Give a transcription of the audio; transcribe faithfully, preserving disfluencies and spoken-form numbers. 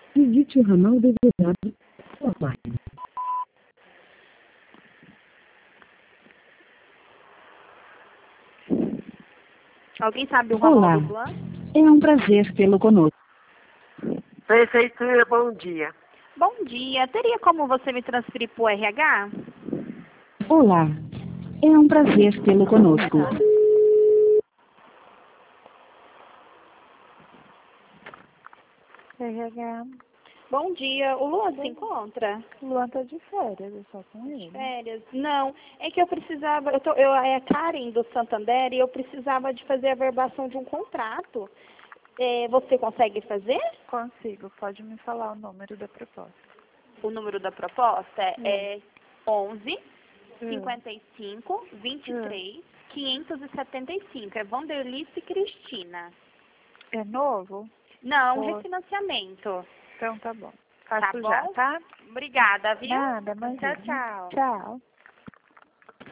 Visite o ramal desejado online. Alguém sabe o ramal Olá, do Plan? é um prazer tê-lo conosco. Prefeitura, bom dia. Bom dia, teria como você me transferir para o R H? Olá, é um prazer tê-lo conosco. R H. Bom dia, o Luan se encontra? O Luan tá de férias, é só com ele. Férias? Não, é que eu precisava, eu, tô, eu é a Karen do Santander e eu precisava de fazer a verbação de um contrato. É, você consegue fazer? Consigo, pode me falar o número da proposta. O número da proposta Hum. é onze, Hum. cinquenta e cinco, vinte e três, quinhentos e setenta e cinco. É Vanderlice Cristina. É novo? Não, Ou- refinanciamento. Então tá bom. Tá Faço bom? já, tá? Obrigada, viu? Nada, mas Tchau, tchau. Tchau.